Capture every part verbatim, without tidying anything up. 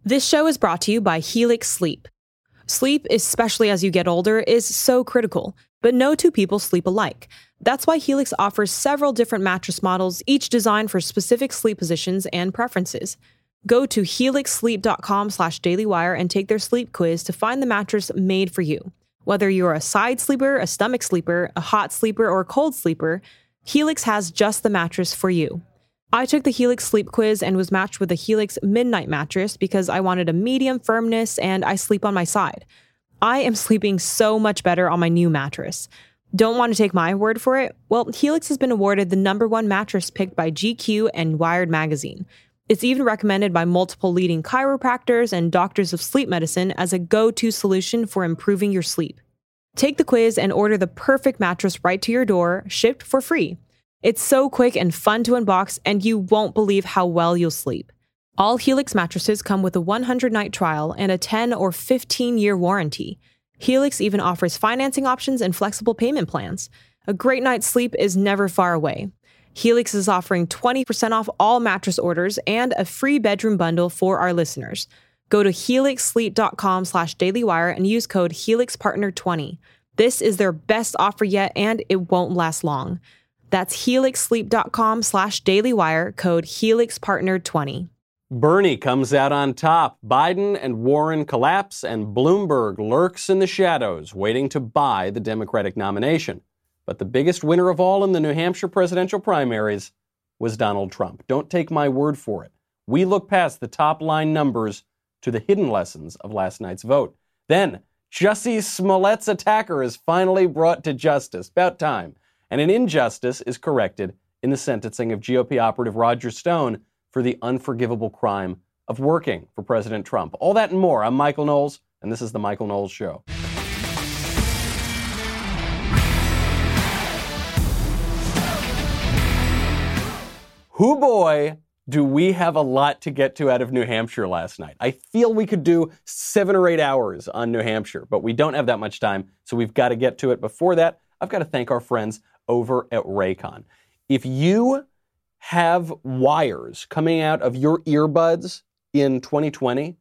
This show is brought to you by Helix Sleep. Sleep, especially as you get older, is so critical, but no two people sleep alike. That's why Helix offers several different mattress models, each designed for specific sleep positions and preferences. Go to helixsleep.com slash dailywire and take their sleep quiz to find the mattress made for you. Whether you're a side sleeper, a stomach sleeper, a hot sleeper, or a cold sleeper, Helix has just the mattress for you. I took the Helix sleep quiz and was matched with the Helix Midnight mattress because I wanted a medium firmness and I sleep on my side. I am sleeping so much better on my new mattress. Don't want to take my word for it? Well, Helix has been awarded the number one mattress picked by G Q and Wired magazine. It's even recommended by multiple leading chiropractors and doctors of sleep medicine as a go-to solution for improving your sleep. Take the quiz and order the perfect mattress right to your door, shipped for free. It's so quick and fun to unbox, and you won't believe how well you'll sleep. All Helix mattresses come with a one hundred night trial and a ten or fifteen year warranty. Helix even offers financing options and flexible payment plans. A great night's sleep is never far away. Helix is offering twenty percent off all mattress orders and a free bedroom bundle for our listeners. Go to helixsleep.com slash dailywire and use code helixpartner twenty. This is their best offer yet, and it won't last long. That's helixsleep.com slash dailywire, code helixpartner twenty. Bernie comes out on top. Biden and Warren collapse, and Bloomberg lurks in the shadows, waiting to buy the Democratic nomination. But the biggest winner of all in the New Hampshire presidential primaries was Donald Trump. Don't take my word for it. We look past the top-line numbers to the hidden lessons of last night's vote. Then, Jussie Smollett's attacker is finally brought to justice. About time. And an injustice is corrected in the sentencing of G O P operative Roger Stone for the unforgivable crime of working for President Trump. All that and more. I'm Michael Knowles, and this is The Michael Knowles Show. Hoo boy, do we have a lot to get to out of New Hampshire last night. I feel we could do seven or eight hours on New Hampshire, but we don't have that much time, so we've got to get to it. Before that, I've got to thank our friends over at Raycon. If you have wires coming out of your earbuds in twenty twenty,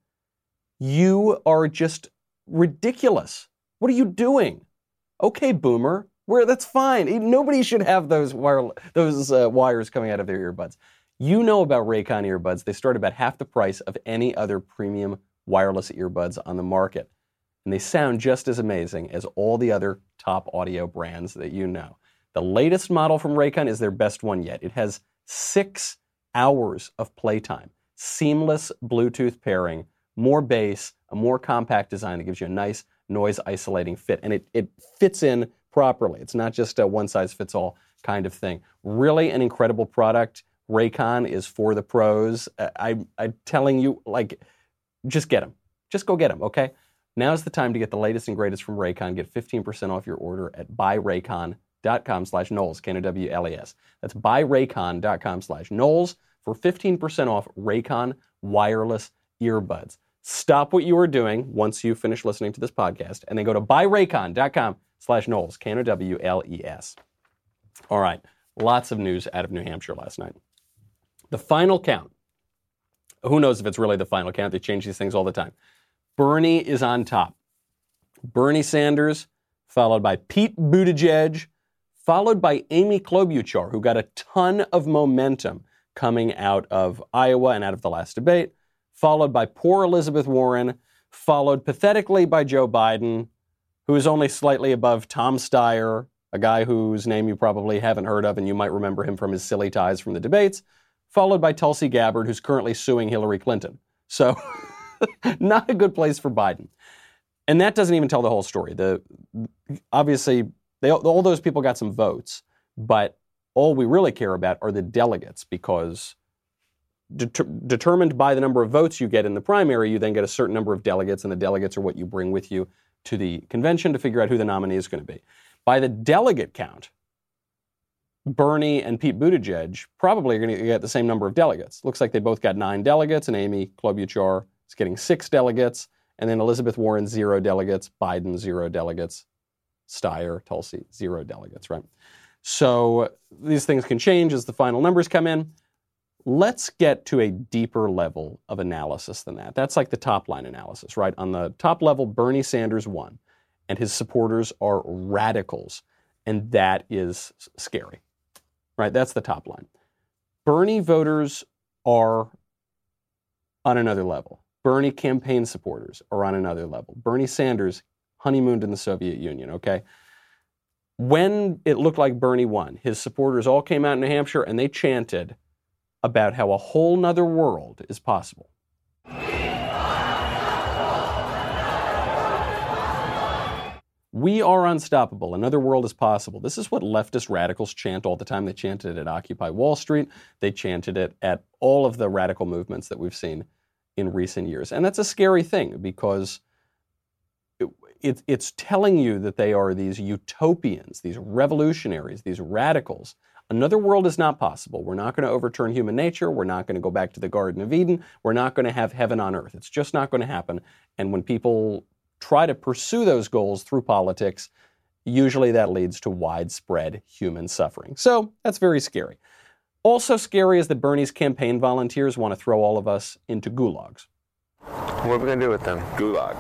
you are just ridiculous. What are you doing? Okay, boomer, where that's fine. Nobody should have those wire, those uh, wires coming out of their earbuds. You know about Raycon earbuds. They start about half the price of any other premium wireless earbuds on the market. And they sound just as amazing as all the other top audio brands that you know. The latest model from Raycon is their best one yet. It has six hours of playtime, seamless Bluetooth pairing, more bass, a more compact design that gives you a nice noise-isolating fit. And it, it fits in properly. It's not just a one-size-fits-all kind of thing. Really an incredible product. Raycon is for the pros. Uh, I, I'm telling you, like, just get them. Just go get them, okay? Now's the time to get the latest and greatest from Raycon. Get fifteen percent off your order at buyraycon.com slash Knowles, K N O W L E S. That's buyraycon.com slash Knowles for fifteen percent off Raycon wireless earbuds. Stop what you are doing once you finish listening to this podcast, and then go to buyraycon.com slash Knowles, K N O W L E S. All right, lots of news out of New Hampshire last night. The final count. Who knows if it's really the final count? They change these things all the time. Bernie is on top. Bernie Sanders, followed by Pete Buttigieg, followed by Amy Klobuchar, who got a ton of momentum coming out of Iowa and out of the last debate, followed by poor Elizabeth Warren, followed pathetically by Joe Biden, who is only slightly above Tom Steyer, a guy whose name you probably haven't heard of and you might remember him from his silly ties from the debates, followed by Tulsi Gabbard, who's currently suing Hillary Clinton. So, not a good place for Biden. And that doesn't even tell the whole story. The obviously, they, all those people got some votes, but all we really care about are the delegates, because det- determined by the number of votes you get in the primary, you then get a certain number of delegates, and the delegates are what you bring with you to the convention to figure out who the nominee is going to be. By the delegate count, Bernie and Pete Buttigieg probably are going to get the same number of delegates. Looks like they both got nine delegates, and Amy Klobuchar is getting six delegates, and then Elizabeth Warren, zero delegates, Biden, zero delegates, Steyer, Tulsi, zero delegates, right? So these things can change as the final numbers come in. let's get to a deeper level of analysis than that. That's like the top line analysis, right? On the top level, Bernie Sanders won, and his supporters are radicals, and that is scary, right? That's the top line. Bernie voters are on another level. Bernie campaign supporters are on another level. Bernie Sanders honeymooned in the Soviet Union, okay? When it looked like Bernie won, his supporters all came out in New Hampshire and they chanted about how a whole nother world is possible. We are unstoppable. Another world is possible. This is what leftist radicals chant all the time. They chanted it at Occupy Wall Street. They chanted it at all of the radical movements that we've seen in recent years. And that's a scary thing because it, it, it's telling you that they are these utopians, these revolutionaries, these radicals. Another world is not possible. We're not going to overturn human nature. We're not going to go back to the Garden of Eden. We're not going to have heaven on earth. It's just not going to happen. And when people try to pursue those goals through politics, usually that leads to widespread human suffering. So that's very scary. Also scary is that Bernie's campaign volunteers want to throw all of us into gulags. What are we going to do with them? Gulag.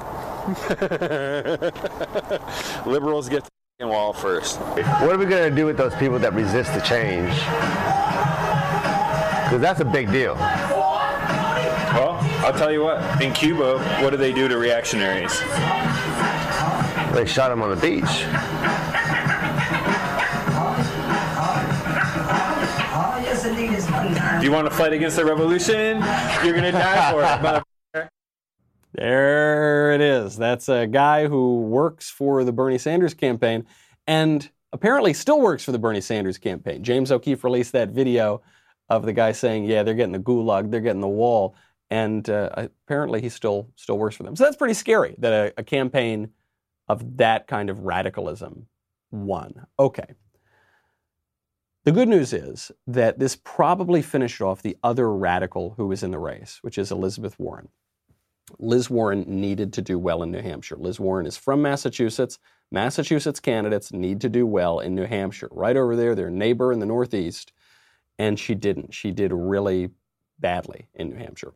Liberals get the wall first. What are we going to do with those people that resist the change? Because that's a big deal. Well, I'll tell you what. In Cuba, what do they do to reactionaries? They shot them on the beach. Do you want to fight against the revolution? You're going to die for it, motherfucker. There it is. That's a guy who works for the Bernie Sanders campaign and apparently still works for the Bernie Sanders campaign. James O'Keefe released that video of the guy saying, yeah, they're getting the gulag, they're getting the wall. And uh, apparently he still still works for them. So that's pretty scary that a, a campaign of that kind of radicalism won. Okay. The good news is that this probably finished off the other radical who was in the race, which is Elizabeth Warren. Liz Warren needed to do well in New Hampshire. Liz Warren is from Massachusetts. Massachusetts candidates need to do well in New Hampshire. Right over there, their neighbor in the Northeast. And she didn't. She did really badly in New Hampshire.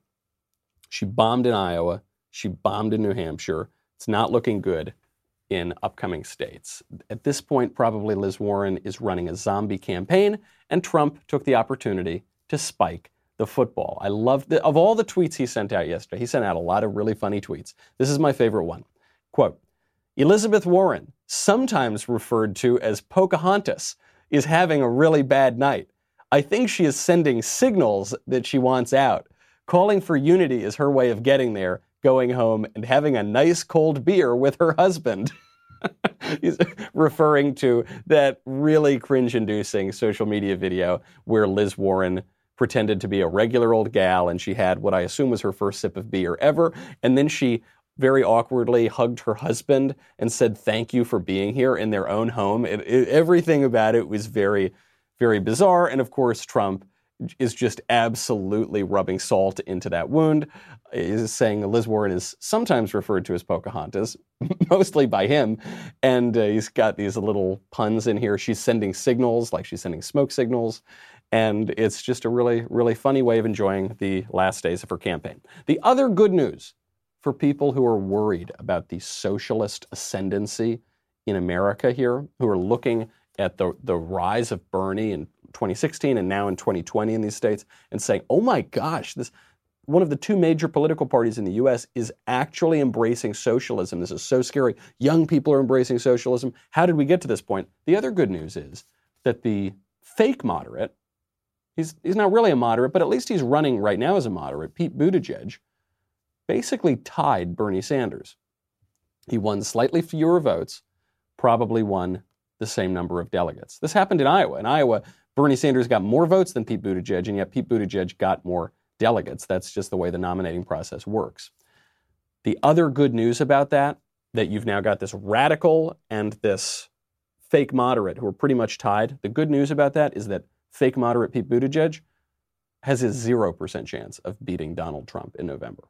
She bombed in Iowa. She bombed in New Hampshire. It's not looking good in upcoming states. At this point, probably Liz Warren is running a zombie campaign, and Trump took the opportunity to spike the football. I loved the, of all the tweets he sent out yesterday, he sent out a lot of really funny tweets. This is my favorite one. Quote, Elizabeth Warren, sometimes referred to as Pocahontas, is having a really bad night. I think she is sending signals that she wants out. Calling for unity is her way of getting there, going home and having a nice cold beer with her husband. He's referring to that really cringe-inducing social media video where Liz Warren pretended to be a regular old gal and she had what I assume was her first sip of beer ever. And then she very awkwardly hugged her husband and said, thank you for being here in their own home. It, it, everything about it was very, very bizarre. And of course, Trump is just absolutely rubbing salt into that wound. He's saying Liz Warren is sometimes referred to as Pocahontas, mostly by him. And uh, he's got these little puns in here. She's sending signals, like she's sending smoke signals. And it's just a really, really funny way of enjoying the last days of her campaign. The other good news for people who are worried about the socialist ascendancy in America here, who are looking at the, the rise of Bernie in twenty sixteen and now in twenty twenty in these states and saying, oh my gosh, this one of the two major political parties in the U S is actually embracing socialism. This is so scary. Young people are embracing socialism. How did we get to this point? The other good news is that the fake moderate, he's, he's not really a moderate, but at least he's running right now as a moderate, Pete Buttigieg, basically tied Bernie Sanders. He won slightly fewer votes, probably won the same number of delegates. This happened in Iowa. In Iowa, Bernie Sanders got more votes than Pete Buttigieg, and yet Pete Buttigieg got more delegates. That's just the way the nominating process works. The other good news about that, that you've now got this radical and this fake moderate who are pretty much tied. The good news about that is that fake moderate Pete Buttigieg has a zero percent chance of beating Donald Trump in November.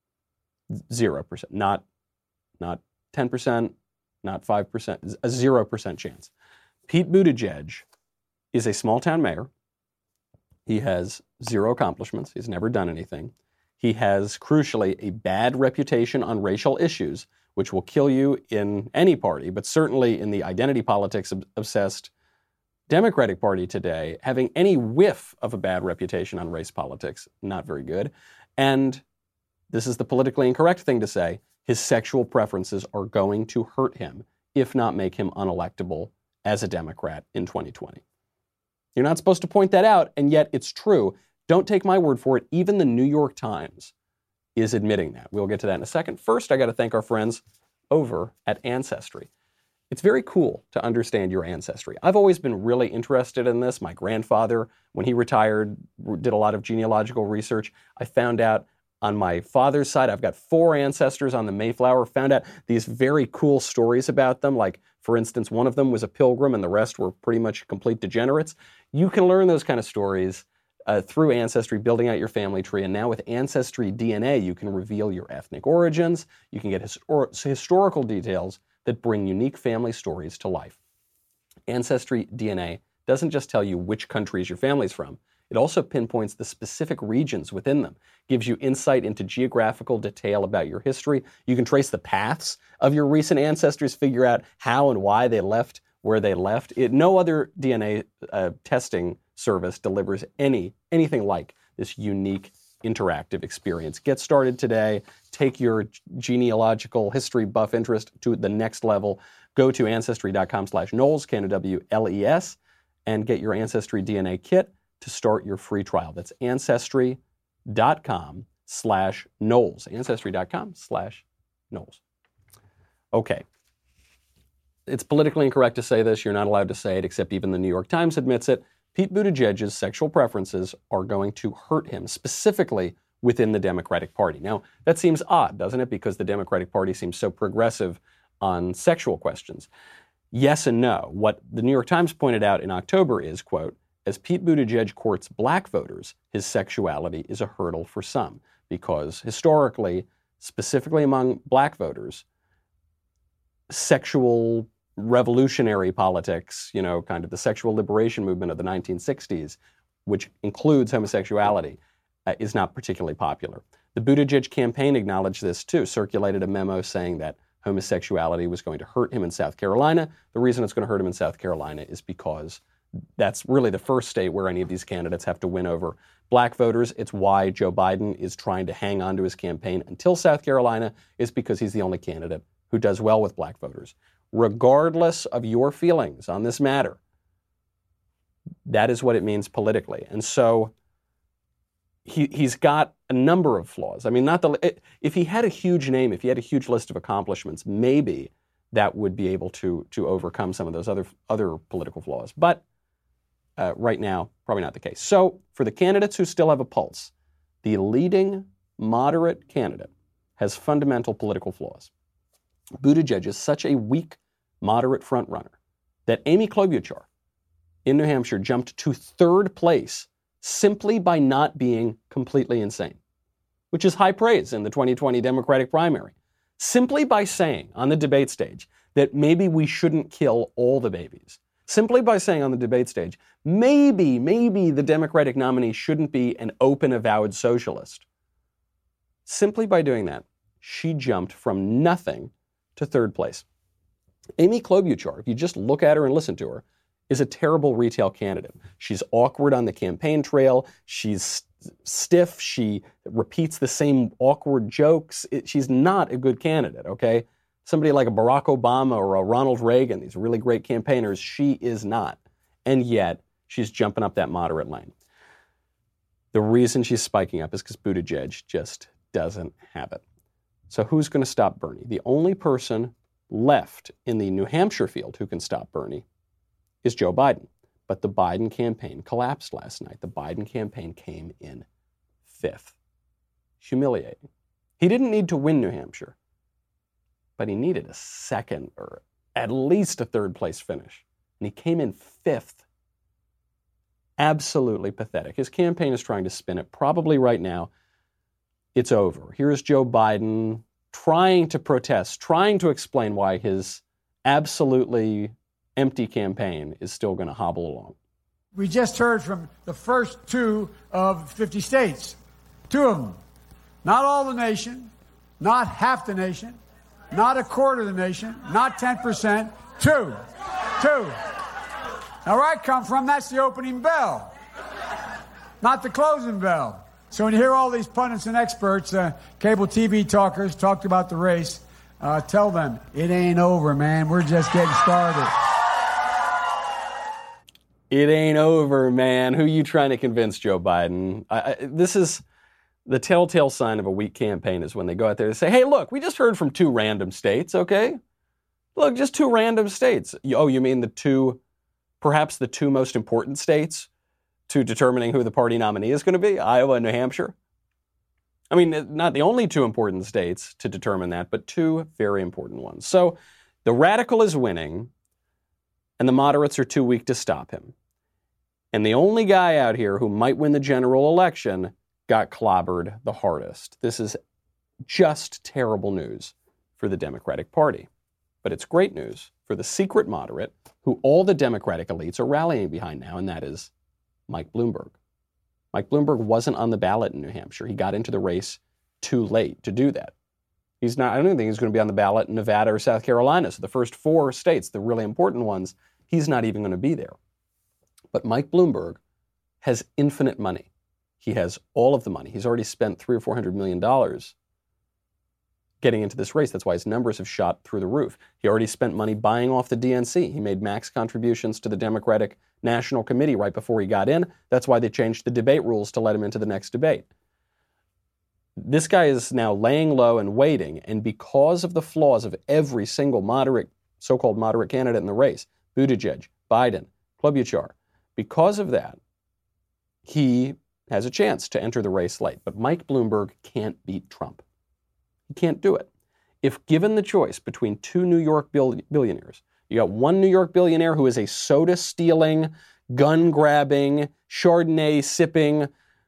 Zero percent. Not, not ten percent, not five percent. A zero percent chance. Pete Buttigieg is a small-town mayor He has zero accomplishments. He's never done anything. He has, crucially, a bad reputation on racial issues, which will kill you in any party, but certainly in the identity politics obsessed Democratic Party today. Having any whiff of a bad reputation on race politics, not very good. And this is the politically incorrect thing to say, his sexual preferences are going to hurt him, if not make him unelectable as a Democrat in twenty twenty. You're not supposed to point that out, and yet it's true. Don't take my word for it. Even the New York Times is admitting that. We'll get to that in a second. First, I got to thank our friends over at Ancestry. It's very cool to understand your ancestry. I've always been really interested in this. My grandfather, when he retired, did a lot of genealogical research. I found out on my father's side, I've got four ancestors on the Mayflower, found out these very cool stories about them. Like, for instance, one of them was a pilgrim and the rest were pretty much complete degenerates. You can learn those kind of stories uh, through Ancestry, building out your family tree. And now with Ancestry D N A, you can reveal your ethnic origins. You can get histor- historical details that bring unique family stories to life. Ancestry D N A doesn't just tell you which countries your family's from. It also pinpoints the specific regions within them, gives you insight into geographical detail about your history. You can trace the paths of your recent ancestors, figure out how and why they left where they left. It, no other D N A uh, testing service delivers any anything like this unique interactive experience. Get started today. Take your genealogical history buff interest to the next level. Go to ancestry.com slash Knowles, K N O W L E S, and get your Ancestry D N A kit to start your free trial. That's ancestry.com slash Knowles. Ancestry.com slash Knowles. Okay. It's politically incorrect to say this. You're not allowed to say it, except even the New York Times admits it. Pete Buttigieg's sexual preferences are going to hurt him, specifically within the Democratic Party. Now, that seems odd, doesn't it? Because the Democratic Party seems so progressive on sexual questions. Yes and no. What the New York Times pointed out in October is, quote, as Pete Buttigieg courts black voters, his sexuality is a hurdle for some, because historically, specifically among black voters, sexual revolutionary politics, you know, kind of the sexual liberation movement of the nineteen sixties, which includes homosexuality, uh, is not particularly popular. The Buttigieg campaign acknowledged this too, circulated a memo saying that homosexuality was going to hurt him in South Carolina. The reason it's going to hurt him in South Carolina is because that's really the first state where any of these candidates have to win over black voters. It's why Joe Biden is trying to hang on to his campaign until South Carolina, is because he's the only candidate who does well with black voters. Regardless of your feelings on this matter, that is what it means politically. And so he, he's got a number of flaws. I mean, not the if he had a huge name, if he had a huge list of accomplishments, maybe that would be able to, to overcome some of those other, other political flaws. But uh, right now, probably not the case. So for the candidates who still have a pulse, the leading moderate candidate has fundamental political flaws. Buttigieg is such a weak, moderate frontrunner that Amy Klobuchar in New Hampshire jumped to third place simply by not being completely insane, which is high praise in the twenty twenty Democratic primary. Simply by saying on the debate stage that maybe we shouldn't kill all the babies. Simply by saying on the debate stage, maybe, maybe the Democratic nominee shouldn't be an open, avowed socialist. Simply by doing that, she jumped from nothing to third place. Amy Klobuchar, if you just look at her and listen to her, is a terrible retail candidate. She's awkward on the campaign trail. She's stiff. She repeats the same awkward jokes. It, she's not a good candidate, okay? Somebody like a Barack Obama or a Ronald Reagan, these really great campaigners, she is not. And yet, she's jumping up that moderate lane. The reason she's spiking up is because Buttigieg just doesn't have it. So who's going to stop Bernie? The only person left in the New Hampshire field who can stop Bernie is Joe Biden. But the Biden campaign collapsed last night. The Biden campaign came in fifth. Humiliating. He didn't need to win New Hampshire, but he needed a second or at least a third place finish. And he came in fifth. Absolutely pathetic. His campaign is trying to spin it. Probably right now, it's over. Here's Joe Biden trying to protest, trying to explain why his absolutely empty campaign is still going to hobble along. We just heard from the first two of fifty states. Two of them. Not all the nation, not half the nation, not a quarter of the nation, not ten percent. Two. Two. Now, where I come from, that's the opening bell, not the closing bell. So when you hear all these pundits and experts, uh, cable T V talkers talked about the race, uh, tell them, it ain't over, man. We're just getting started. It ain't over, man. Who are you trying to convince, Joe Biden? I, I, this is the telltale sign of a weak campaign is when they go out there and say, hey, look, we just heard from two random states, okay? Look, just two random states. Oh, you mean the two, perhaps the two most important states to determining who the party nominee is going to be, Iowa and New Hampshire? I mean, not the only two important states to determine that, but two very important ones. So the radical is winning, and the moderates are too weak to stop him. And the only guy out here who might win the general election got clobbered the hardest. This is just terrible news for the Democratic Party. But it's great news for the secret moderate who all the Democratic elites are rallying behind now, and that is Mike Bloomberg. Mike Bloomberg wasn't on the ballot in New Hampshire. He got into the race too late to do that. He's not, I don't even think he's going to be on the ballot in Nevada or South Carolina. So the first four states, the really important ones, he's not even going to be there. But Mike Bloomberg has infinite money. He has all of the money. He's already spent three or four hundred million dollars getting into this race. That's why his numbers have shot through the roof. He already spent money buying off the D N C. He made max contributions to the Democratic National Committee right before he got in. That's why they changed the debate rules to let him into the next debate. This guy is now laying low and waiting, and because of the flaws of every single moderate, so-called moderate candidate in the race, Buttigieg, Biden, Klobuchar, because of that, he has a chance to enter the race late. But Mike Bloomberg can't beat Trump. He can't do it. If given the choice between two New York bill- billionaires, you got one New York billionaire who is a soda-stealing, gun-grabbing, Chardonnay-sipping,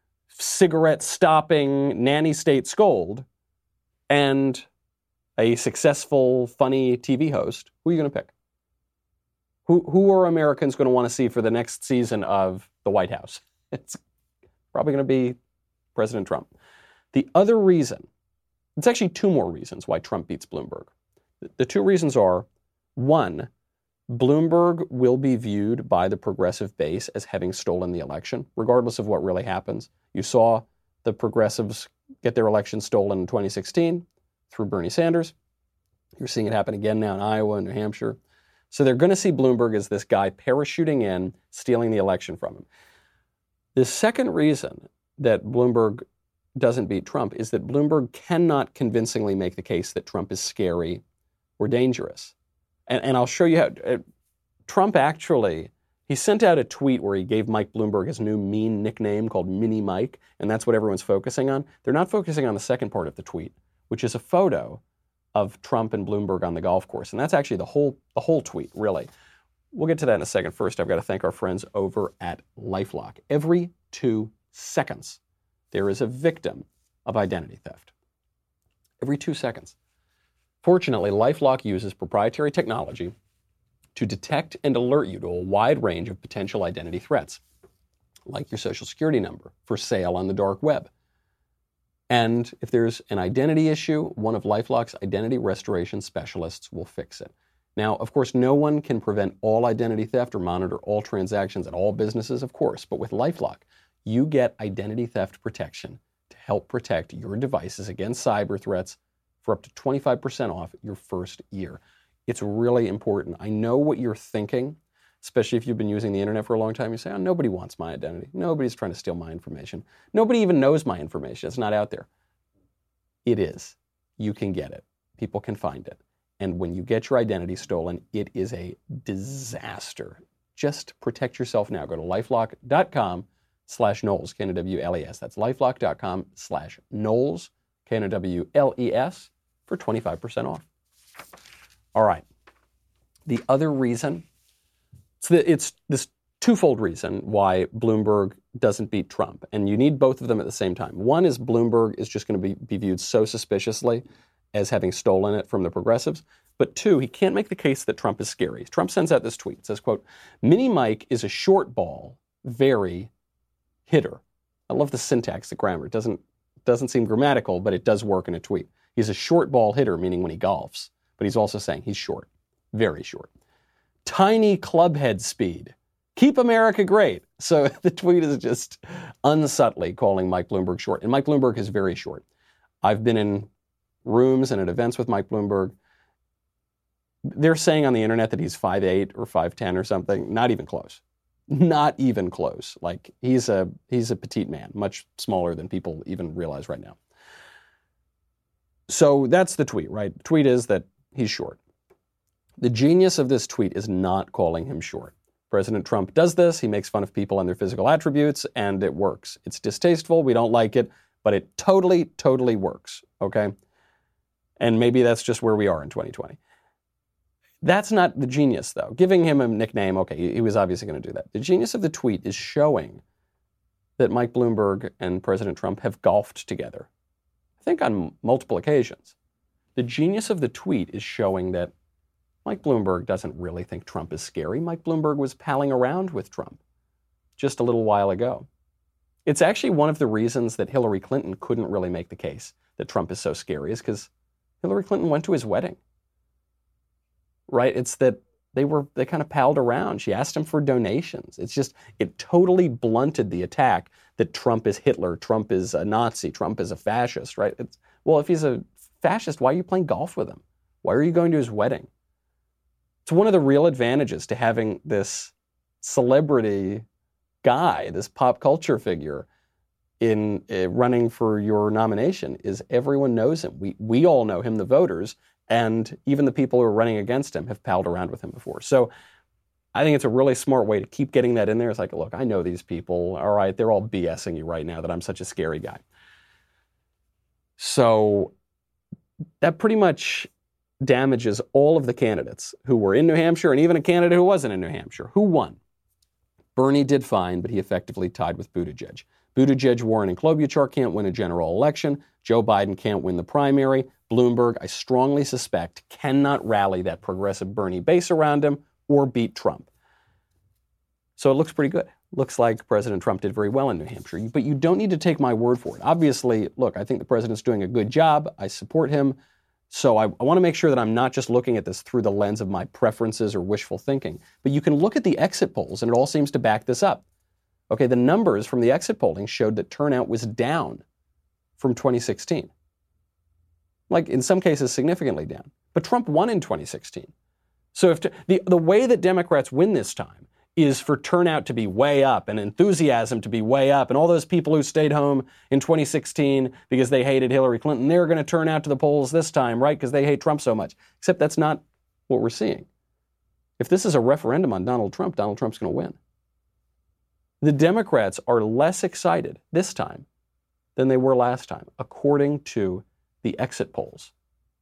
cigarette-stopping, nanny-state scold, and a successful, funny T V host, who are you going to pick? Who, who are Americans going to want to see for the next season of the White House? It's probably going to be President Trump. The other reason, it's actually two more reasons why Trump beats Bloomberg. The two reasons are, one, Bloomberg will be viewed by the progressive base as having stolen the election, regardless of what really happens. You saw the progressives get their election stolen in twenty sixteen through Bernie Sanders. You're seeing it happen again now in Iowa and New Hampshire. So they're going to see Bloomberg as this guy parachuting in, stealing the election from him. The second reason that Bloomberg doesn't beat Trump is that Bloomberg cannot convincingly make the case that Trump is scary or dangerous. And, and I'll show you how. Uh, Trump actually, he sent out a tweet where he gave Mike Bloomberg his new mean nickname called Mini Mike, and that's what everyone's focusing on. They're not focusing on the second part of the tweet, which is a photo of Trump and Bloomberg on the golf course. And that's actually the whole the whole tweet, really. We'll get to that in a second. First, I've got to thank our friends over at LifeLock. Every two seconds, there is a victim of identity theft. Every two seconds. Fortunately, LifeLock uses proprietary technology to detect and alert you to a wide range of potential identity threats, like your social security number for sale on the dark web. And if there's an identity issue, one of LifeLock's identity restoration specialists will fix it. Now, of course, no one can prevent all identity theft or monitor all transactions at all businesses, of course, but with LifeLock, you get identity theft protection to help protect your devices against cyber threats for up to twenty-five percent off your first year. It's really important. I know what you're thinking, especially if you've been using the internet for a long time. You say, oh, nobody wants my identity. Nobody's trying to steal my information. Nobody even knows my information. It's not out there. It is. You can get it. People can find it. And when you get your identity stolen, it is a disaster. Just protect yourself now. Go to lifelock.com slash Knowles, K N O W L E S. That's lifelock.com slash Knowles, K N O W L E S, for twenty-five percent off. All right. The other reason, it's, the, it's this twofold reason why Bloomberg doesn't beat Trump. And you need both of them at the same time. One is Bloomberg is just going to be, be viewed so suspiciously as having stolen it from the progressives. But two, he can't make the case that Trump is scary. Trump sends out this tweet. It says, quote, Mini Mike is a short ball very hitter. I love the syntax, the grammar. It doesn't, doesn't seem grammatical, but it does work in a tweet. He's a short ball hitter, meaning when he golfs, but he's also saying he's short, very short. Tiny clubhead speed. Keep America great. So the tweet is just unsubtly calling Mike Bloomberg short. And Mike Bloomberg is very short. I've been in rooms and at events with Mike Bloomberg. They're saying on the internet that he's five eight or five ten or something. Not even close. Not even close. Like he's a he's a petite man, much smaller than people even realize right now. So that's the tweet, right? The tweet is that he's short. The genius of this tweet is not calling him short. President Trump does this. He makes fun of people and their physical attributes, and it works. It's distasteful. We don't like it, but it totally, totally works, okay? And maybe that's just where we are in twenty twenty. That's not the genius, though. Giving him a nickname, okay, he was obviously going to do that. The genius of the tweet is showing that Mike Bloomberg and President Trump have golfed together, I think on multiple occasions. The genius of the tweet is showing that Mike Bloomberg doesn't really think Trump is scary. Mike Bloomberg was palling around with Trump just a little while ago. It's actually one of the reasons that Hillary Clinton couldn't really make the case that Trump is so scary is because Hillary Clinton went to his wedding. Right? It's that they were, they kind of palled around. She asked him for donations. It's just, it totally blunted the attack that Trump is Hitler, Trump is a Nazi, Trump is a fascist, right? It's, well, if he's a fascist, why are you playing golf with him? Why are you going to his wedding? It's one of the real advantages to having this celebrity guy, this pop culture figure in uh, running for your nomination is everyone knows him. We, we all know him, the voters, and even the people who are running against him have palled around with him before. So I think it's a really smart way to keep getting that in there. It's like, look, I know these people. All right, they're all BSing you right now that I'm such a scary guy. So that pretty much damages all of the candidates who were in New Hampshire and even a candidate who wasn't in New Hampshire. Who won? Bernie did fine, but he effectively tied with Buttigieg. Buttigieg, Warren, and Klobuchar can't win a general election. Joe Biden can't win the primary. Bloomberg, I strongly suspect, cannot rally that progressive Bernie base around him or beat Trump. So it looks pretty good. Looks like President Trump did very well in New Hampshire. But you don't need to take my word for it. Obviously, look, I think the president's doing a good job. I support him. So I, I want to make sure that I'm not just looking at this through the lens of my preferences or wishful thinking. But you can look at the exit polls, and it all seems to back this up. Okay, the numbers from the exit polling showed that turnout was down from twenty sixteen. Like, in some cases, significantly down. But Trump won in twenty sixteen. So if to, the, the way that Democrats win this time is for turnout to be way up and enthusiasm to be way up, and all those people who stayed home in twenty sixteen because they hated Hillary Clinton, they're going to turn out to the polls this time, right? Because they hate Trump so much. Except that's not what we're seeing. If this is a referendum on Donald Trump, Donald Trump's going to win. The Democrats are less excited this time than they were last time, according to the exit polls.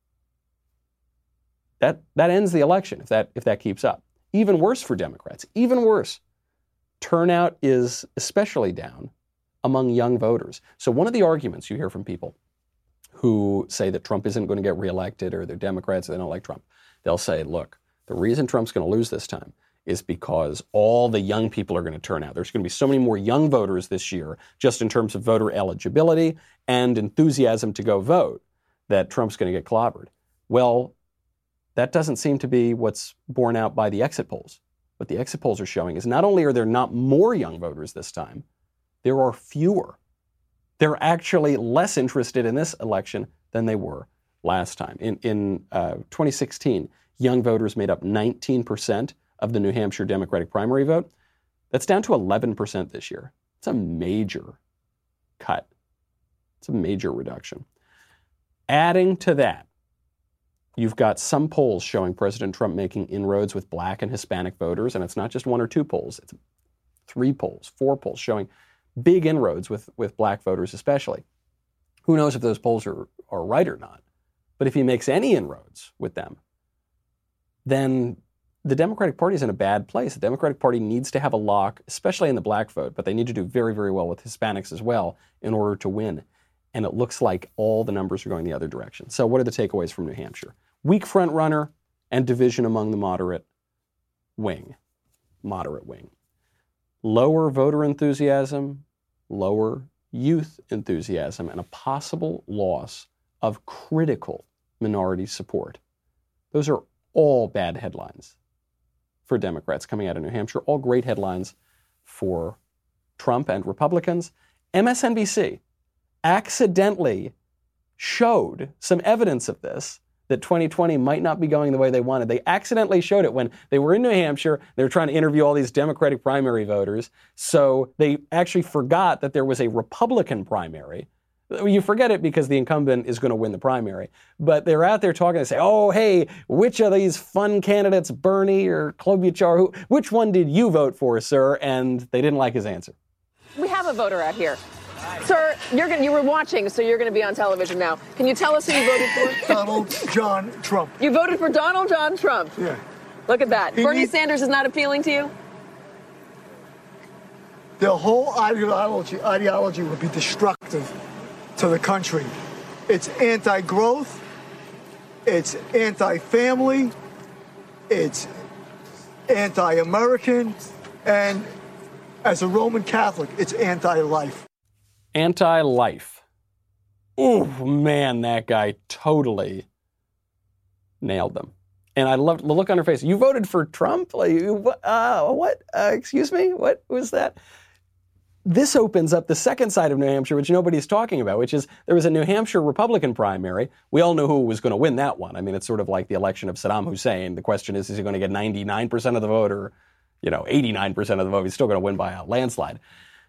That, that ends the election if that, if that keeps up. Even worse for Democrats, even worse. Turnout is especially down among young voters. So one of the arguments you hear from people who say that Trump isn't going to get reelected or they're Democrats, or they don't like Trump, they'll say, look, the reason Trump's going to lose this time is because all the young people are going to turn out. There's going to be so many more young voters this year, just in terms of voter eligibility and enthusiasm to go vote, that Trump's going to get clobbered. Well, that doesn't seem to be what's borne out by the exit polls. What the exit polls are showing is not only are there not more young voters this time, there are fewer. They're actually less interested in this election than they were last time. In, in uh, twenty sixteen, young voters made up nineteen percent of the New Hampshire Democratic primary vote. That's down to eleven percent this year. It's a major cut. It's a major reduction. Adding to that, you've got some polls showing President Trump making inroads with black and Hispanic voters, and it's not just one or two polls. It's three polls, four polls showing big inroads with, with black voters especially. Who knows if those polls are, are right or not? But if he makes any inroads with them, then the Democratic Party is in a bad place. The Democratic Party needs to have a lock, especially in the black vote, but they need to do very, very well with Hispanics as well in order to win. And it looks like all the numbers are going the other direction. So what are the takeaways from New Hampshire? Weak front runner and division among the moderate wing. Moderate wing. lower voter enthusiasm, lower youth enthusiasm, and a possible loss of critical minority support. Those are all bad headlines for Democrats coming out of New Hampshire, all great headlines for Trump and Republicans. M S N B C accidentally showed some evidence of this, that twenty twenty might not be going the way they wanted. They accidentally showed it when they were in New Hampshire. They were trying to interview all these Democratic primary voters. So they actually forgot that there was a Republican primary. You forget it because the incumbent is going to win the primary. But they're out there talking and say, oh, hey, which of these fun candidates, Bernie or Klobuchar, who, which one did you vote for, sir? And they didn't like his answer. We have a voter out here. Sir, you're gonna, you were watching, so you're going to be on television now. Can you tell us who you voted for? Donald John Trump. You voted for Donald John Trump? Yeah. Look at that. He Bernie needs- Sanders is not appealing to you? The whole ideology, ideology would be destructive to the country. It's anti-growth. It's anti-family. It's anti-American. And as a Roman Catholic, it's anti-life. Anti-life. Oh, man, that guy totally nailed them. And I loved the look on her face. You voted for Trump? Like, you, uh, what? Uh, excuse me? What was that? This opens up the second side of New Hampshire, which nobody's talking about, which is there was a New Hampshire Republican primary. We all knew who was going to win that one. I mean, it's sort of like the election of Saddam Hussein. The question is, is he going to get ninety-nine percent of the vote or, you know, eighty-nine percent of the vote? He's still going to win by a landslide.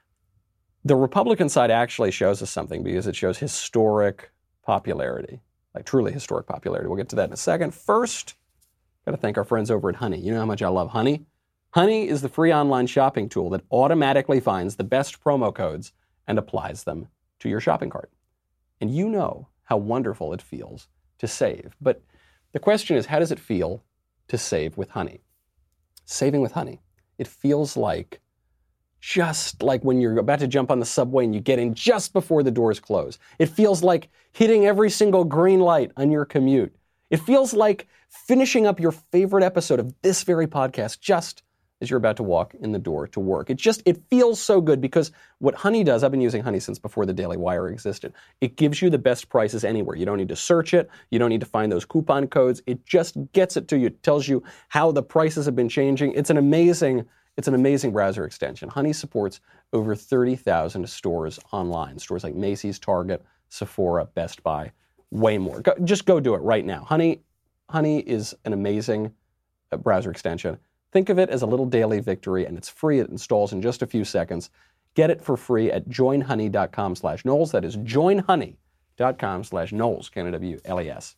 The Republican side actually shows us something because it shows historic popularity, like truly historic popularity. We'll get to that in a second. First, got to thank our friends over at Honey. You know how much I love Honey? Honey is the free online shopping tool that automatically finds the best promo codes and applies them to your shopping cart. And you know how wonderful it feels to save. But the question is, how does it feel to save with Honey? Saving with Honey. It feels like just like when you're about to jump on the subway and you get in just before the doors close. It feels like hitting every single green light on your commute. It feels like finishing up your favorite episode of this very podcast just as you're about to walk in the door to work. It just, it feels so good because what Honey does, I've been using Honey since before the Daily Wire existed. It gives you the best prices anywhere. You don't need to search it. You don't need to find those coupon codes. It just gets it to you. It tells you how the prices have been changing. It's an amazing, it's an amazing browser extension. Honey supports over thirty thousand stores online. Stores like Macy's, Target, Sephora, Best Buy, way more. Go, just go do it right now. Honey, Honey is an amazing uh, browser extension. Think of it as a little daily victory, and it's free. It installs in just a few seconds. Get it for free at joinhoney.com slash Knowles. That is joinhoney.com slash Knowles, K N O W L E S.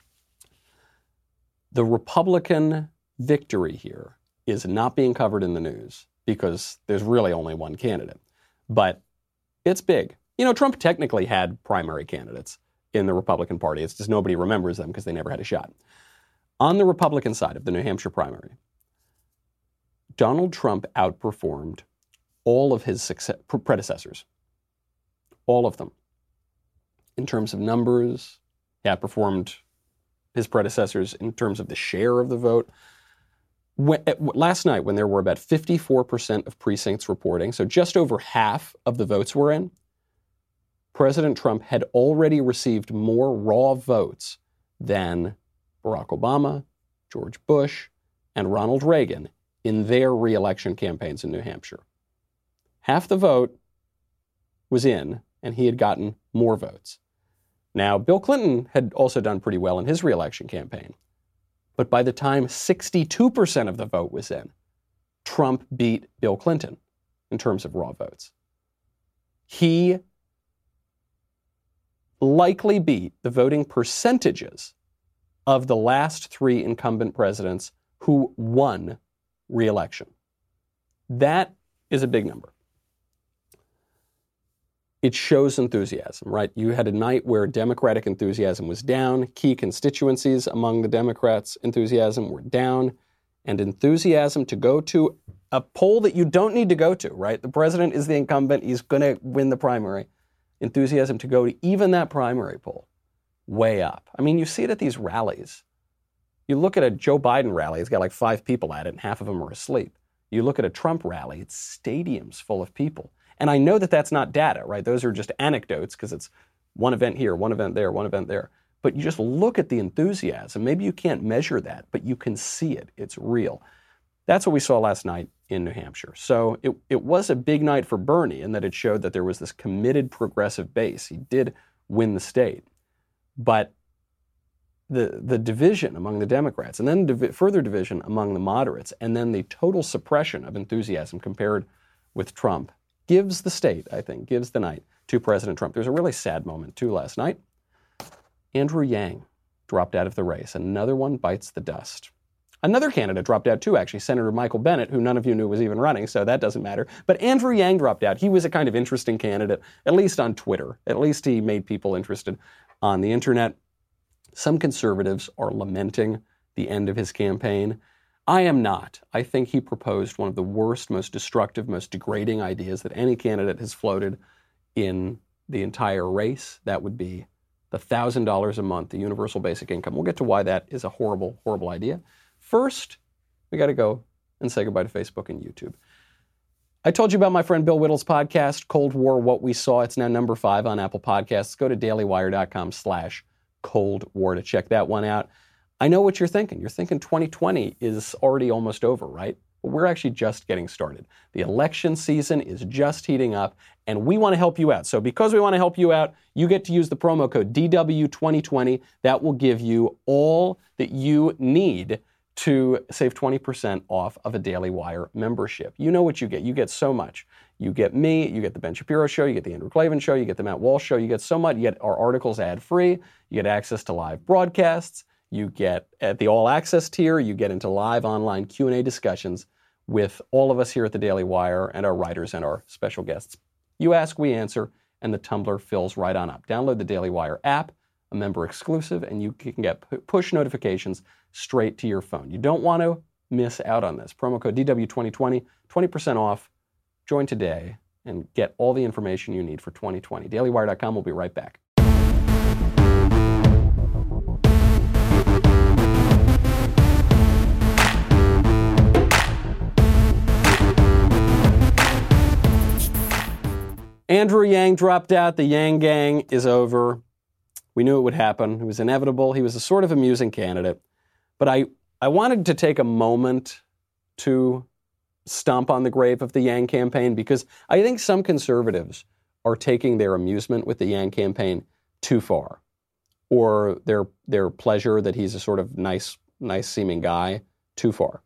The Republican victory here is not being covered in the news because there's really only one candidate. But it's big. You know, Trump technically had primary candidates in the Republican Party. It's just nobody remembers them because they never had a shot. On the Republican side of the New Hampshire primary, Donald Trump outperformed all of his success, predecessors, all of them. In terms of numbers, he outperformed his predecessors in terms of the share of the vote. When, last night, when there were about fifty-four percent of precincts reporting, so just over half of the votes were in, President Trump had already received more raw votes than Barack Obama, George Bush, and Ronald Reagan in their re-election campaigns in New Hampshire. Half the vote was in, and he had gotten more votes. Now, Bill Clinton had also done pretty well in his re-election campaign. But by the time sixty-two percent of the vote was in, Trump beat Bill Clinton in terms of raw votes. He likely beat the voting percentages of the last three incumbent presidents who won re-election. That is a big number. It shows enthusiasm, right? You had a night where Democratic enthusiasm was down. Key constituencies among the Democrats' enthusiasm were down. And enthusiasm to go to a poll that you don't need to go to, right? The president is the incumbent. He's going to win the primary. Enthusiasm to go to even that primary poll, way up. I mean, you see it at these rallies. You look at a Joe Biden rally, it's got like five people at it, and half of them are asleep. You look at a Trump rally, it's stadiums full of people. And I know that that's not data, right? Those are just anecdotes because it's one event here, one event there, one event there. But you just look at the enthusiasm. Maybe you can't measure that, but you can see it. It's real. That's what we saw last night in New Hampshire. So it, it was a big night for Bernie in that it showed that there was this committed progressive base. He did win the state. But the, the division among the Democrats, and then div- further division among the moderates, and then the total suppression of enthusiasm compared with Trump gives the state, I think, gives the night to President Trump. There's a really sad moment, too, last night. Andrew Yang dropped out of the race. Another one bites the dust. Another candidate dropped out too, actually, Senator Michael Bennet, who none of you knew was even running, so that doesn't matter. But Andrew Yang dropped out. He was a kind of interesting candidate, at least on Twitter. At least he made people interested on the internet. Some conservatives are lamenting the end of his campaign. I am not. I think he proposed one of the worst, most destructive, most degrading ideas that any candidate has floated in the entire race. That would be the one thousand dollars a month, the universal basic income. We'll get to why that is a horrible, horrible idea. First, we got to go and say goodbye to Facebook and YouTube. I told you about my friend Bill Whittle's podcast, Cold War, What We Saw. It's now number five on Apple Podcasts. Go to dailywire.com slash Cold War to check that one out. I know what you're thinking. You're thinking twenty twenty is already almost over, right? But we're actually just getting started. The election season is just heating up, and we want to help you out. So because we want to help you out, you get to use the promo code D W twenty twenty. That will give you all that you need to save twenty percent off of a Daily Wire membership. You know what you get. You get so much. You get me, you get the Ben Shapiro Show, you get the Andrew Klavan Show, you get the Matt Walsh Show, you get so much. You get our articles ad-free, you get access to live broadcasts, you get at the all-access tier, you get into live online Q and A discussions with all of us here at the Daily Wire and our writers and our special guests. You ask, we answer, and the tumbler fills right on up. Download the Daily Wire app, a member exclusive, and you can get push notifications straight to your phone. You don't want to miss out on this. Promo code D W twenty twenty, twenty percent off. Join today and get all the information you need for twenty twenty. daily wire dot com. We'll be right back. Andrew Yang dropped out. The Yang gang is over. We knew it would happen. It was inevitable. He was a sort of amusing candidate. But I, I wanted to take a moment to stomp on the grave of the Yang campaign because I think some conservatives are taking their amusement with the Yang campaign too far, or their their pleasure that he's a sort of nice, nice-seeming guy too far.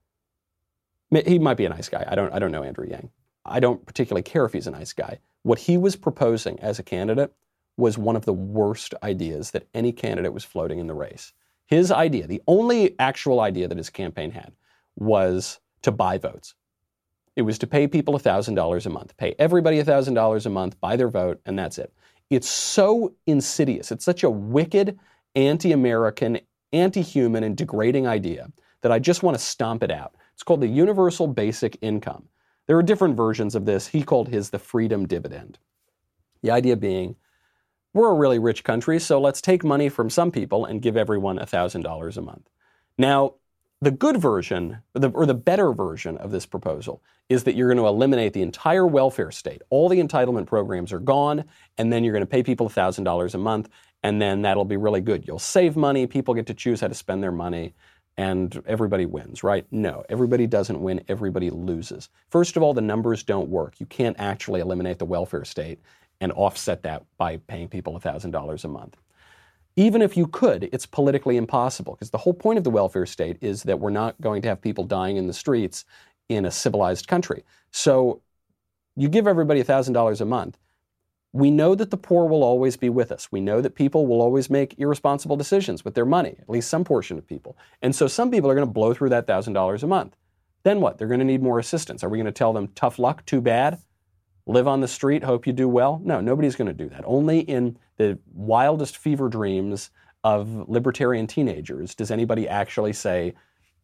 He might be a nice guy. I don't I don't know Andrew Yang. I don't particularly care if he's a nice guy. What he was proposing as a candidate was one of the worst ideas that any candidate was floating in the race. His idea, the only actual idea that his campaign had, was to buy votes. It was to pay people one thousand dollars a month, pay everybody one thousand dollars a month, buy their vote, and that's it. It's so insidious. It's such a wicked, anti-American, anti-human, and degrading idea that I just want to stomp it out. It's called the Universal Basic Income. There are different versions of this. He called his the Freedom Dividend. The idea being, we're a really rich country, so let's take money from some people and give everyone one thousand dollars a month. Now, the good version, or the, or the better version of this proposal, is that you're going to eliminate the entire welfare state. All the entitlement programs are gone, and then you're going to pay people one thousand dollars a month, and then that'll be really good. You'll save money, people get to choose how to spend their money, and everybody wins, right? No, everybody doesn't win, everybody loses. First of all, the numbers don't work. You can't actually eliminate the welfare state and offset that by paying people one thousand dollars a month. Even if you could, it's politically impossible, because the whole point of the welfare state is that we're not going to have people dying in the streets in a civilized country. So you give everybody one thousand dollars a month. We know that the poor will always be with us. We know that people will always make irresponsible decisions with their money, at least some portion of people. And so some people are going to blow through that one thousand dollars a month. Then what? They're going to need more assistance. Are we going to tell them, tough luck, too bad? Live on the street, hope you do well? No, nobody's going to do that. Only in the wildest fever dreams of libertarian teenagers does anybody actually say,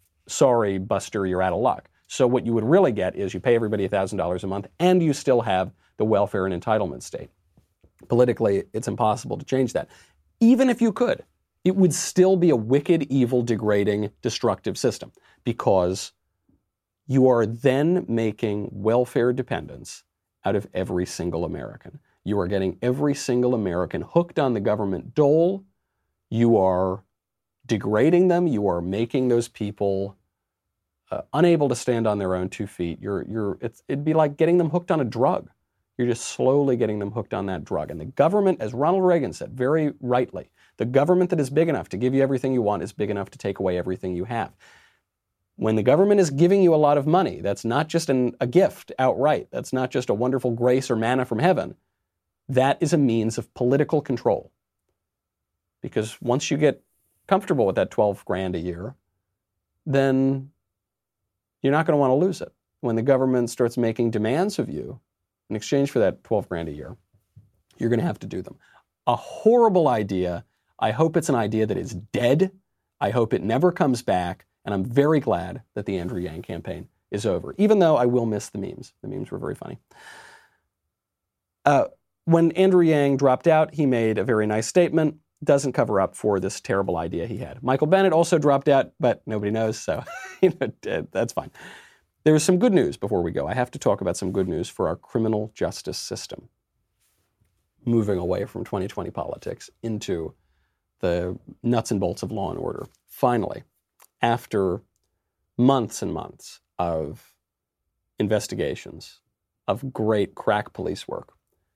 sorry, Buster, you're out of luck. So what you would really get is you pay everybody one thousand dollars a month and you still have the welfare and entitlement state. Politically, it's impossible to change that. Even if you could, it would still be a wicked, evil, degrading, destructive system because you are then making welfare dependents out of every single American. You are getting every single American hooked on the government dole. You are degrading them. You are making those people uh, unable to stand on their own two feet. You're, you're, it's, it'd be like getting them hooked on a drug. You're just slowly getting them hooked on that drug. And the government, as Ronald Reagan said very rightly, the government that is big enough to give you everything you want is big enough to take away everything you have. When the government is giving you a lot of money, that's not just an, a gift outright. That's not just a wonderful grace or manna from heaven. That is a means of political control. Because once you get comfortable with that twelve grand a year, then you're not going to want to lose it. When the government starts making demands of you in exchange for that twelve grand a year, you're going to have to do them. A horrible idea. I hope it's an idea that is dead. I hope it never comes back. And I'm very glad that the Andrew Yang campaign is over, even though I will miss the memes. The memes were very funny. Uh, when Andrew Yang dropped out, he made a very nice statement. Doesn't cover up for this terrible idea he had. Michael Bennet also dropped out, but nobody knows, so you know, that's fine. There's some good news before we go. I have to talk about some good news for our criminal justice system. Moving away from twenty twenty politics into the nuts and bolts of law and order. Finally, after months and months of investigations, of great crack police work,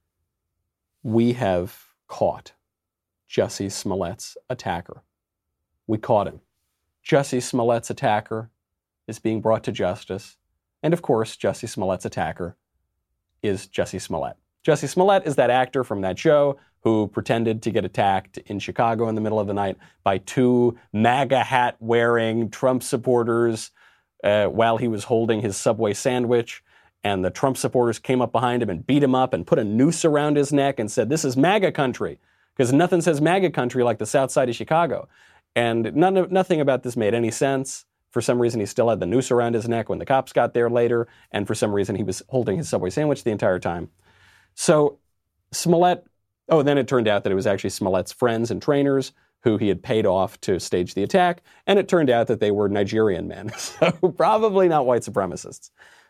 we have caught Jussie Smollett's attacker. We caught him. Jussie Smollett's attacker is being brought to justice. And of course, Jussie Smollett's attacker is Jussie Smollett. Jussie Smollett is that actor from that show who pretended to get attacked in Chicago in the middle of the night by two MAGA hat-wearing Trump supporters uh, while he was holding his Subway sandwich. And the Trump supporters came up behind him and beat him up and put a noose around his neck and said, "This is MAGA country," because nothing says MAGA country like the South Side of Chicago. And none of, nothing about this made any sense. For some reason, he still had the noose around his neck when the cops got there later. And for some reason, he was holding his Subway sandwich the entire time. So Smollett, oh, then it turned out that it was actually Smollett's friends and trainers who he had paid off to stage the attack. And it turned out that they were Nigerian men. So probably not white supremacists.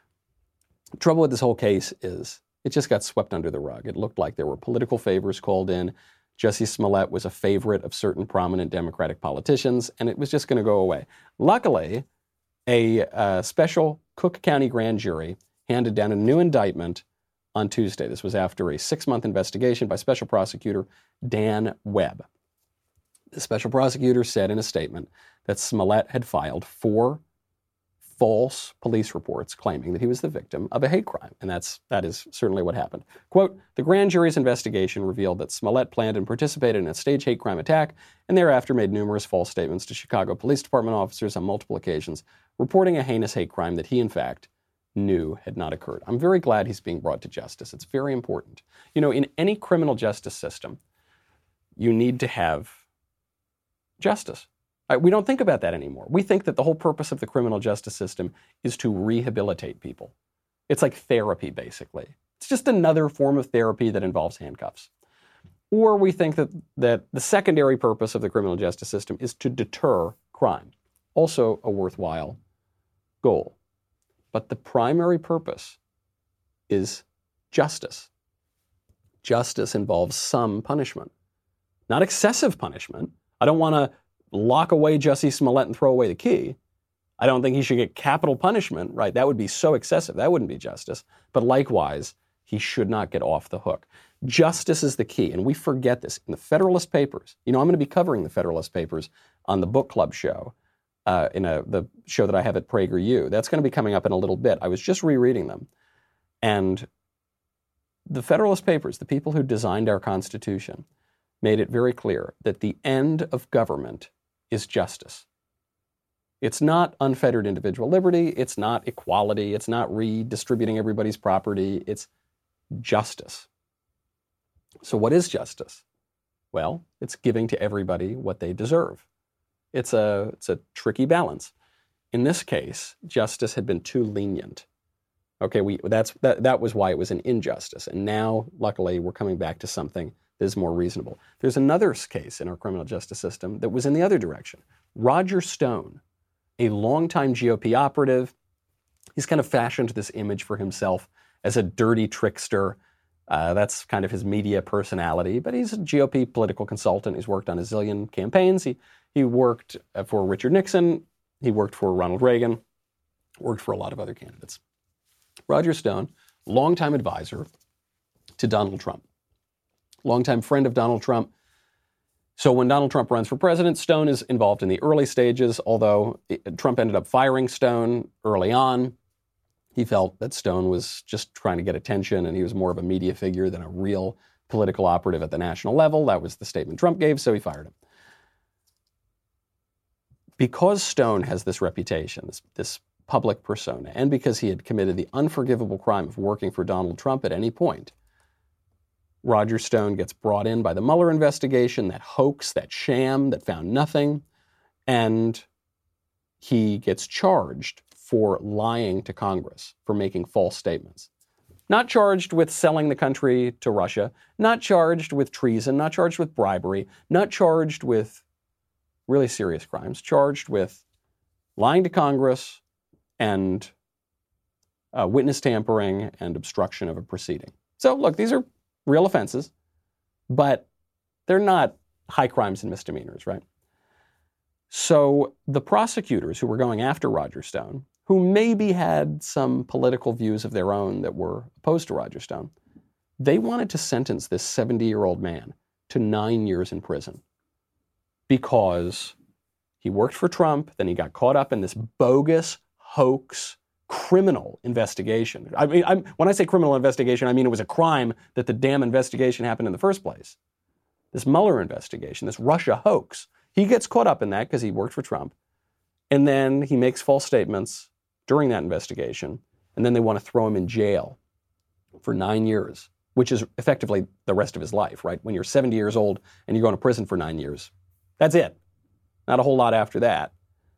The trouble with this whole case is it just got swept under the rug. It looked like there were political favors called in. Jussie Smollett was a favorite of certain prominent Democratic politicians, and it was just going to go away. Luckily, a uh, special Cook County grand jury handed down a new indictment on Tuesday. This was after a six-month investigation by Special Prosecutor Dan Webb. The Special Prosecutor said in a statement that Smollett had filed four false police reports claiming that he was the victim of a hate crime, and that's that is certainly what happened. Quote, "The grand jury's investigation revealed that Smollett planned and participated in a staged hate crime attack and thereafter made numerous false statements to Chicago Police Department officers on multiple occasions, reporting a heinous hate crime that he, in fact, knew had not occurred." I'm very glad he's being brought to justice. It's very important. You know, in any criminal justice system, you need to have justice. We don't think about that anymore. We think that the whole purpose of the criminal justice system is to rehabilitate people. It's like therapy, basically. It's just another form of therapy that involves handcuffs. Or we think that, that the secondary purpose of the criminal justice system is to deter crime. Also a worthwhile goal. But the primary purpose is justice. Justice involves some punishment, not excessive punishment. I don't want to lock away Jussie Smollett and throw away the key. I don't think he should get capital punishment, right? That would be so excessive. That wouldn't be justice. But likewise, he should not get off the hook. Justice is the key, and we forget this. In the Federalist Papers, you know, I'm going to be covering the Federalist Papers on the book club show, uh, in a, the show that I have at PragerU. That's going to be coming up in a little bit. I was just rereading them. And the Federalist Papers, the people who designed our Constitution, made it very clear that the end of government is justice. It's not unfettered individual liberty. It's not equality. It's not redistributing everybody's property. It's justice. So what is justice? Well, it's giving to everybody what they deserve. It's a, it's a tricky balance. In this case, justice had been too lenient. Okay, we, that's, that, that was why it was an injustice. And now, luckily, we're coming back to something that is more reasonable. There's another case in our criminal justice system that was in the other direction. Roger Stone, a longtime G O P operative, He's kind of fashioned this image for himself as a dirty trickster. Uh, that's kind of his media personality, but he's a G O P political consultant. He's worked on a zillion campaigns. He, he worked for Richard Nixon. He worked for Ronald Reagan, worked for a lot of other candidates. Roger Stone, longtime advisor to Donald Trump, longtime friend of Donald Trump. So when Donald Trump runs for president, Stone is involved in the early stages, although Trump ended up firing Stone early on. He felt that Stone was just trying to get attention, and he was more of a media figure than a real political operative at the national level. That was the statement Trump gave, so he fired him. Because Stone has this reputation, this, this public persona, and because he had committed the unforgivable crime of working for Donald Trump at any point, Roger Stone gets brought in by the Mueller investigation, that hoax, that sham that found nothing, and he gets charged for lying to Congress, for making false statements. Not charged with selling the country to Russia, not charged with treason, not charged with bribery, not charged with really serious crimes, charged with lying to Congress and uh, witness tampering and obstruction of a proceeding. So look, these are real offenses, but they're not high crimes and misdemeanors, right? So the prosecutors who were going after Roger Stone, who maybe had some political views of their own that were opposed to Roger Stone, they wanted to sentence this seventy-year-old man to nine years in prison because he worked for Trump, then he got caught up in this bogus, hoax, criminal investigation. I mean, I'm, when I say criminal investigation, I mean it was a crime that the damn investigation happened in the first place. This Mueller investigation, this Russia hoax. He gets caught up in that because he worked for Trump. And then he makes false statements during that investigation. And then they want to throw him in jail for nine years, which is effectively the rest of his life, right? When you're seventy years old and you're going to prison for nine years, that's it. Not a whole lot after that.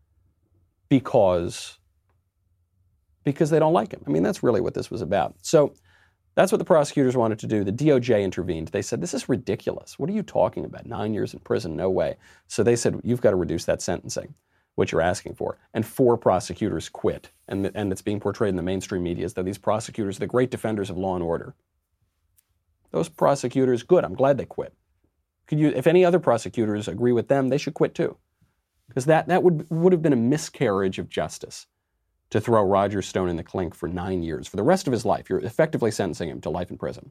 Because, because they don't like him. I mean, that's really what this was about. So that's what the prosecutors wanted to do. The D O J intervened. They said, this is ridiculous. What are you talking about? Nine years in prison? No way. So they said, you've got to reduce that sentencing, what you're asking for. And four prosecutors quit. And, and it's being portrayed in the mainstream media as though these prosecutors are the great defenders of law and order. Those prosecutors, good, I'm glad they quit. Could you, if any other prosecutors agree with them, they should quit too. Because that, that would, would have been a miscarriage of justice to throw Roger Stone in the clink for nine years. For the rest of his life, you're effectively sentencing him to life in prison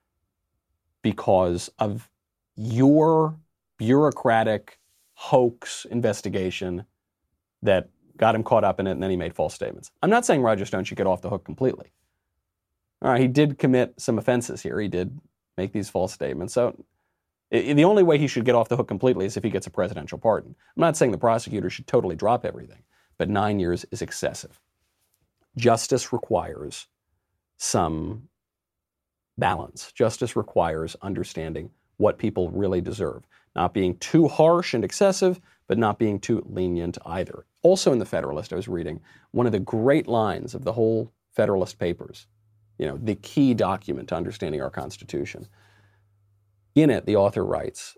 because of your bureaucratic hoax investigation that got him caught up in it, and then he made false statements. I'm not saying Roger Stone should get off the hook completely. All right, he did commit some offenses here. He did make these false statements. So it, the only way he should get off the hook completely is if he gets a presidential pardon. I'm not saying the prosecutor should totally drop everything, but nine years is excessive. Justice requires some balance. Justice requires understanding what people really deserve. Not being too harsh and excessive, but not being too lenient either. Also in the Federalist, I was reading one of the great lines of the whole Federalist Papers, you know, the key document to understanding our Constitution. In it, the author writes,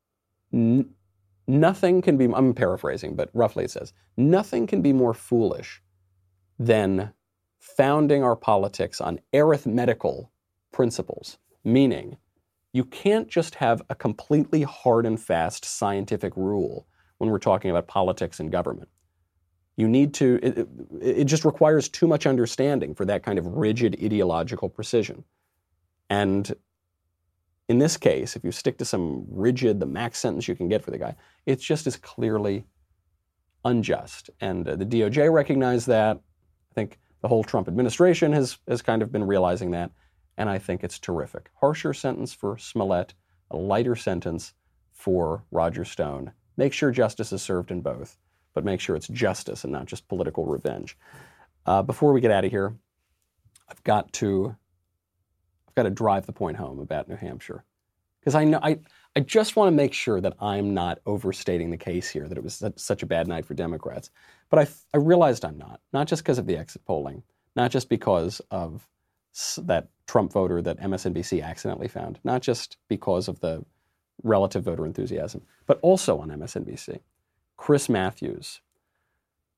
nothing can be, I'm paraphrasing, but roughly it says, nothing can be more foolish than founding our politics on arithmetical principles, meaning you can't just have a completely hard and fast scientific rule when we're talking about politics and government. You need to, it, it just requires too much understanding for that kind of rigid ideological precision. And in this case, if you stick to some rigid, the max sentence you can get for the guy, it's just as clearly unjust. And uh, the D O J recognized that. I think the whole Trump administration has, has kind of been realizing that. And I think it's terrific. Harsher sentence for Smollett, a lighter sentence for Roger Stone. Make sure justice is served in both, but make sure it's justice and not just political revenge. Uh, before we get out of here, I've got to, I've got to drive the point home about New Hampshire, because I know I, I just want to make sure that I'm not overstating the case here, that it was such a bad night for Democrats. But I, I realized I'm not, not just because of the exit polling, not just because of that Trump voter that M S N B C accidentally found, not just because of the relative voter enthusiasm, but also on M S N B C. Chris Matthews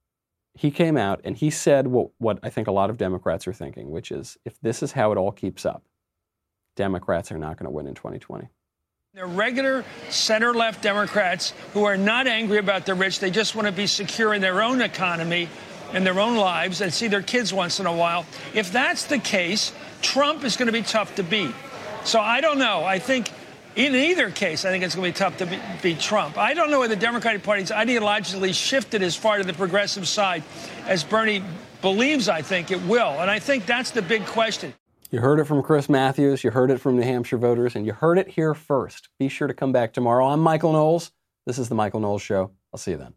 he came out and he said what, what I think a lot of Democrats are thinking, which is if this is how it all keeps up, Democrats are not going to win in twenty twenty. They're regular center-left Democrats who are not angry about the rich. They just want to be secure in their own economy and their own lives and see their kids once in a while. If that's the case, Trump is going to be tough to beat. So I don't know. I think in either case, I think it's going to be tough to be, beat Trump. I don't know whether the Democratic Party's ideologically shifted as far to the progressive side as Bernie believes, I think it will. And I think that's the big question. You heard it from Chris Matthews, you heard it from New Hampshire voters, and you heard it here first. Be sure to come back tomorrow. I'm Michael Knowles. This is The Michael Knowles Show. I'll see you then.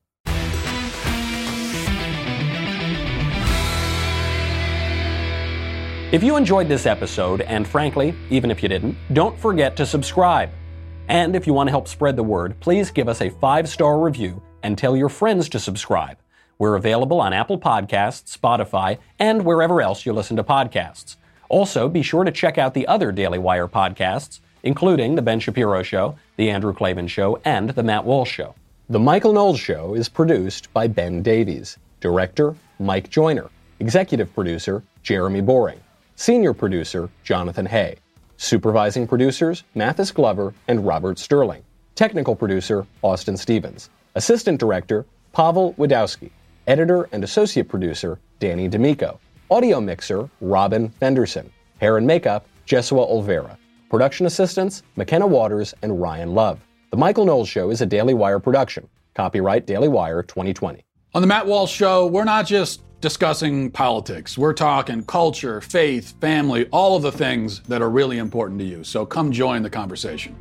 If you enjoyed this episode, and frankly, even if you didn't, don't forget to subscribe. And if you want to help spread the word, please give us a five-star review and tell your friends to subscribe. We're available on Apple Podcasts, Spotify, and wherever else you listen to podcasts. Also, be sure to check out the other Daily Wire podcasts, including The Ben Shapiro Show, The Andrew Klavan Show, and The Matt Walsh Show. The Michael Knowles Show is produced by Ben Davies. Director, Mike Joyner. Executive producer, Jeremy Boring. Senior producer, Jonathan Hay. Supervising producers, Mathis Glover and Robert Sterling. Technical producer, Austin Stevens. Assistant director, Pavel Wadowski. Editor and associate producer, Danny D'Amico. Audio mixer, Robin Fenderson. Hair and makeup, Jesua Olvera. Production assistants, McKenna Waters and Ryan Love. The Michael Knowles Show is a Daily Wire production. Copyright Daily Wire twenty twenty. On The Matt Walsh Show, we're not just discussing politics. We're talking culture, faith, family, all of the things that are really important to you. So come join the conversation.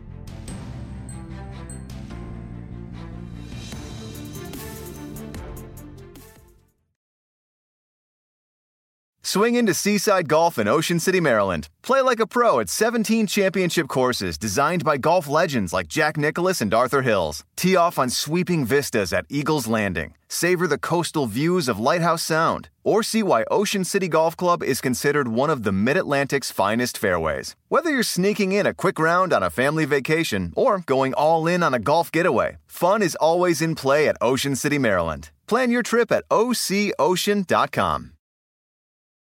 Swing into Seaside Golf in Ocean City, Maryland. Play like a pro at seventeen championship courses designed by golf legends like Jack Nicklaus and Arthur Hills. Tee off on sweeping vistas at Eagles Landing. Savor the coastal views of Lighthouse Sound. Or see why Ocean City Golf Club is considered one of the Mid-Atlantic's finest fairways. Whether you're sneaking in a quick round on a family vacation or going all in on a golf getaway, fun is always in play at Ocean City, Maryland. Plan your trip at O C ocean dot com.